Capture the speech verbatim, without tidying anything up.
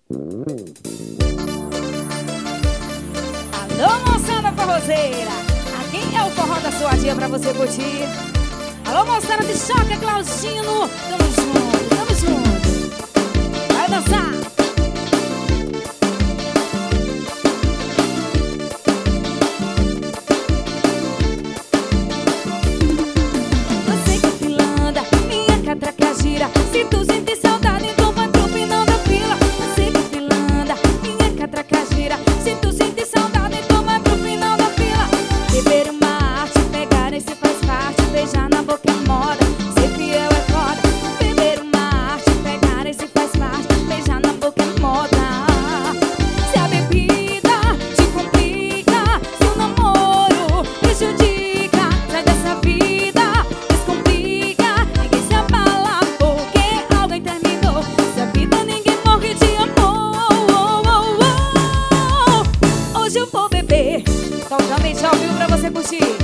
Alô, moçada forrozeira, aqui é o forró da sua dia pra você curtir. Alô, moçada de choque, Claudino, tamo junto, tamo junto. Vai dançar. Você que pilanda, minha catraca gira. Se tu sentir saudade, então vai pro final da fila. Você que pilanda, minha catraca gira. Se tu sentir saudade, então vai pro final da fila. Beber uma arte, pegar esse faz parte. Beijar na boca é moda, ser fiel é foda. Beber uma arte, pegar esse faz parte. Beijar na boca é moda. Se a bebida te complica, se o namoro prejudica, sai dessa vida, descomplica. Ninguém se abala porque alguém terminou. Se a vida ninguém morre de amor. Hoje eu vou beber totalmente ao vivo pra você curtir.